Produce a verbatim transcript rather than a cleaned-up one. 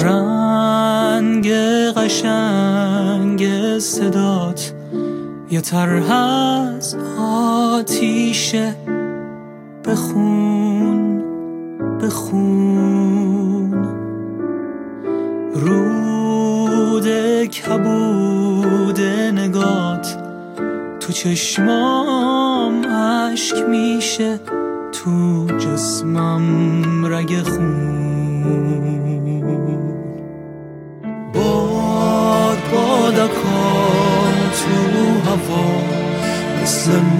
رنگ قشنگ صدات یه طرح از آتیشه. بخون بخون رود کبود نگات تو چشمام عشق میشه، تو جسمم رگ خون. باد بادکا تو هوا مثل